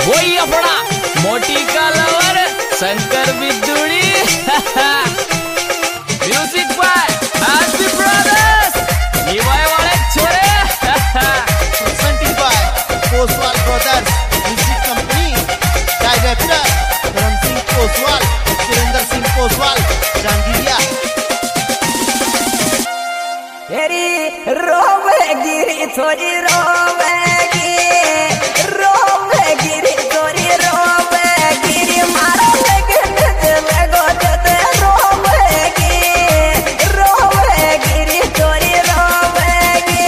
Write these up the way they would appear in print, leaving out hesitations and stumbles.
वही अपना मोटी का lover Shankar Bidhuri music by Happy Brothers निवाय वाले छोरे presented by Koswal Brothers Music Company Director Karan Singh Koswal Surinder Singh Koswal Jangiria तेरी रोवेगी रे छोरी रोवेगी रोवेगी रे छोरी रोवेगी रे मारो लगन लगो जते रोवेगी रोवेगी रे छोरी रोवेगी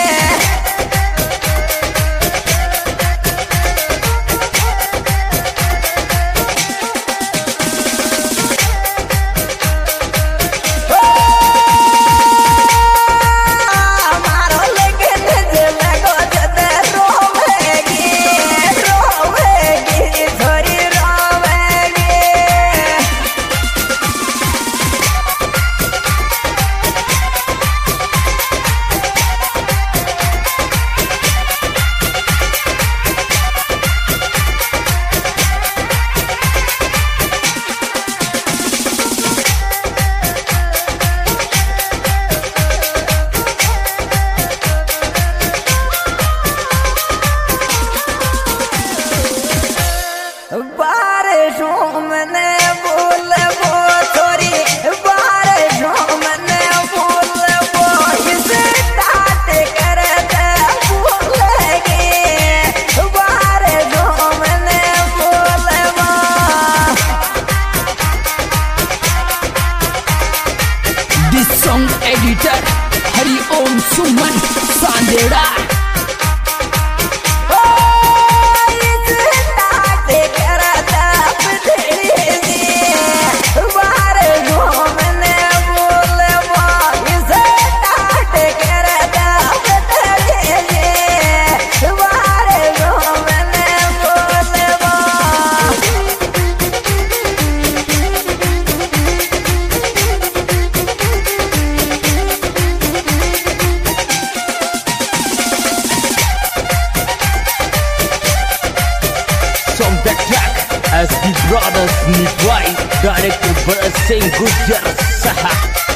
बारिशों में बोल वो छोरी बारिशों में बोल वो इसे डांट कर दे बोलेगी बारिशों में बोल वो this song editor Hari Om Suman Sandera the track as the brothers Nitwai director Bharat Singh Gujjar Saha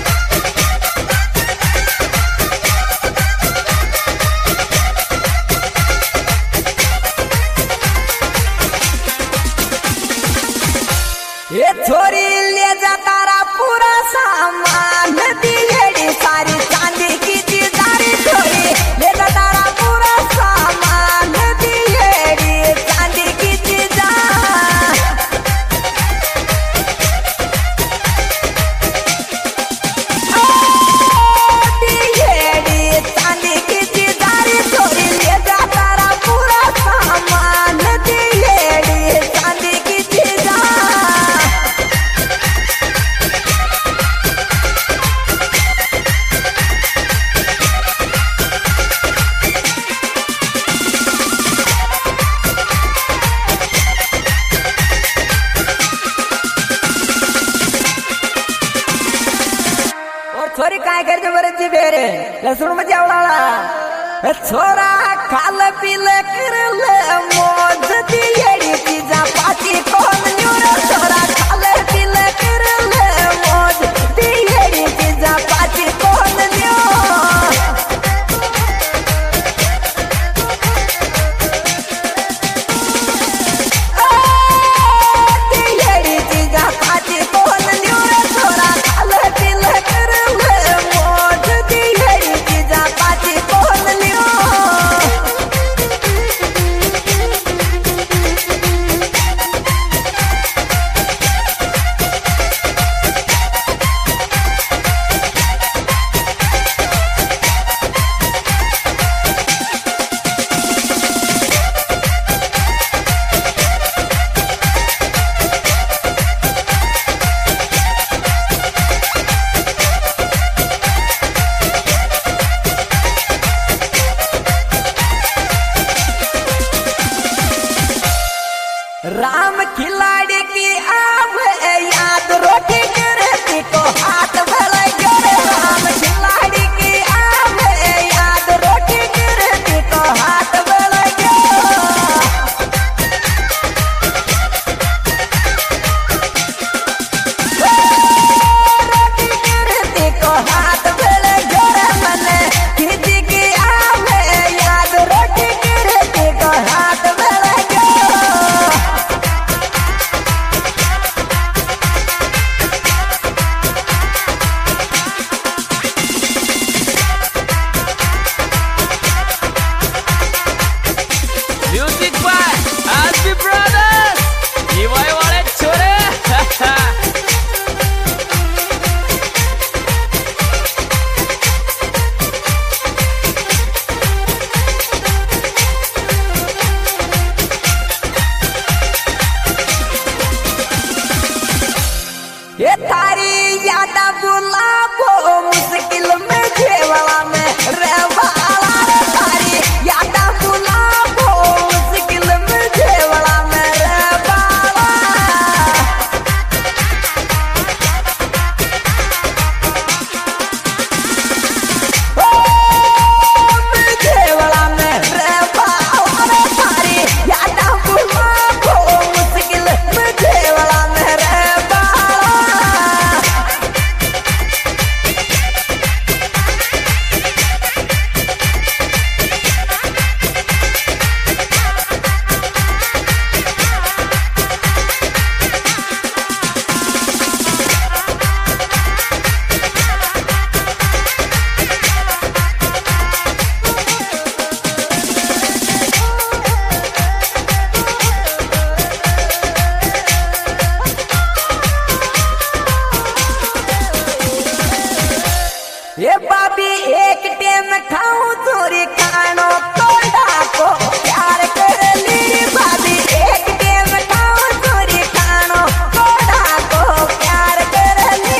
ये छोरी ले जा तारा पूरा सामान दिएड़ी सारी चांदी की चीजारी छोरी ले जा तारा पूरा सामान दिएड़ी चांदी की चीजा दिएड़ी चांदी की चीजारी छोरी ले जा तारा पूरा सामान दिएड़ी चांदी की चीजा छोरी काय करते बरं जी बेरे लसूण मध्ये आवडाला छोरा खाल पिल करल मोज दिएडी तिचा पाची कोण न्यूर छोरा खाल पिल करल मोज दिएडी तिचा पाची कोण न्यू दिएडी तिचा पाची कोण न्यूर छोरा खाल पिल करल मोज दिएडी तिचा पाची कोण न्यू राम खिलाड़ी की आव याद रोटी करती को हाथ भले कर राम खिलाड़ी की आव याद रोटी करती को हाथ भले कर म्यूजिक बाय एसबी ब्रदर्स निभाए वाले छोरे ये तारी याद बुलाबो मुश्किल में जेवला में रे वाला रे तारी याद बुलाबो मुश्किल में जेवला में रे वाला जेवला में रे वाला रे तारी याद बुलाबो मुश्किल में जेवला में रे ये बाबी एक टाइम खाऊं चोरी खानो तोड़ा को प्यार कर ली बाबी एक टाइम खाऊं चोरी खानो तोड़ा को प्यार कर ली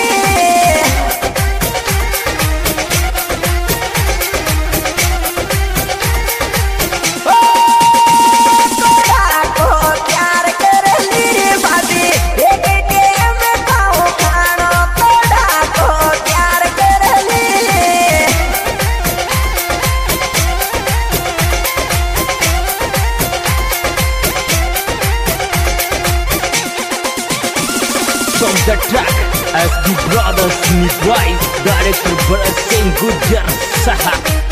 ओ तोड़ा को प्यार कर ली बाबी एक टाइम खाऊं खानो तोड़ा को प्यार कर ली From the track SB Brothers Nick White, director Bharat Singh Gujjar Saha.